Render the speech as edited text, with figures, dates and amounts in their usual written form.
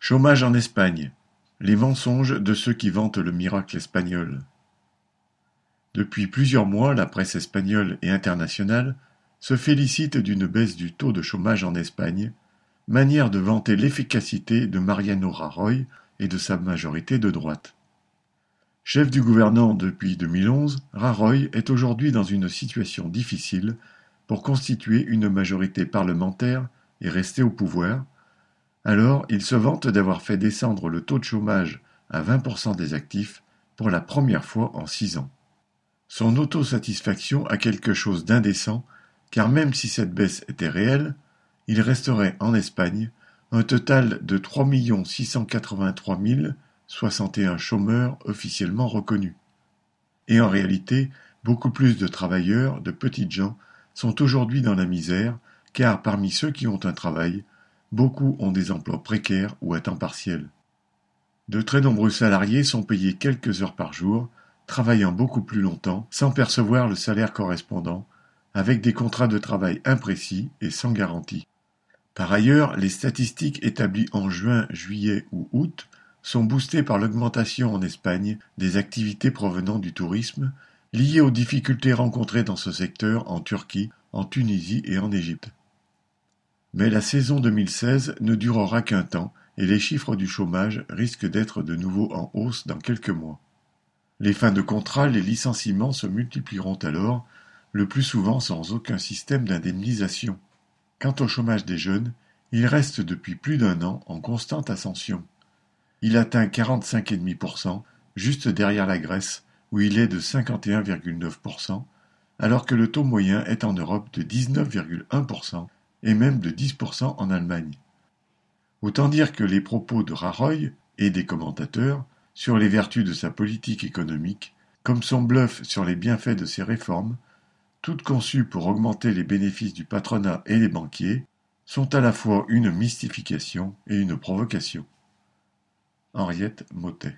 Chômage en Espagne: les mensonges de ceux qui vantent le miracle espagnol. Depuis plusieurs mois, la presse espagnole et internationale se félicite d'une baisse du taux de chômage en Espagne, manière de vanter l'efficacité de Mariano Rajoy et de sa majorité de droite. Chef du gouvernement depuis 2011, Rajoy est aujourd'hui dans une situation difficile pour constituer une majorité parlementaire et rester au pouvoir. Alors, il se vante d'avoir fait descendre le taux de chômage à 20% des actifs pour la première fois en 6 ans. Son autosatisfaction a quelque chose d'indécent, car même si cette baisse était réelle, il resterait en Espagne un total de 3 683 061 chômeurs officiellement reconnus. Et en réalité, beaucoup plus de travailleurs, de petites gens, sont aujourd'hui dans la misère, car parmi ceux qui ont un travail, beaucoup ont des emplois précaires ou à temps partiel. De très nombreux salariés sont payés quelques heures par jour, travaillant beaucoup plus longtemps, sans percevoir le salaire correspondant, avec des contrats de travail imprécis et sans garantie. Par ailleurs, les statistiques établies en juin, juillet ou août sont boostées par l'augmentation en Espagne des activités provenant du tourisme, liées aux difficultés rencontrées dans ce secteur en Turquie, en Tunisie et en Égypte. Mais la saison 2016 ne durera qu'un temps et les chiffres du chômage risquent d'être de nouveau en hausse dans quelques mois. Les fins de contrat, les licenciements se multiplieront alors, le plus souvent sans aucun système d'indemnisation. Quant au chômage des jeunes, il reste depuis plus d'un an en constante ascension. Il atteint 45,5%, juste derrière la Grèce, où il est de 51,9%, alors que le taux moyen est en Europe de 19,1% et même de 10% en Allemagne. Autant dire que les propos de Rajoy et des commentateurs sur les vertus de sa politique économique, comme son bluff sur les bienfaits de ses réformes, toutes conçues pour augmenter les bénéfices du patronat et des banquiers, sont à la fois une mystification et une provocation. Henriette Mottet.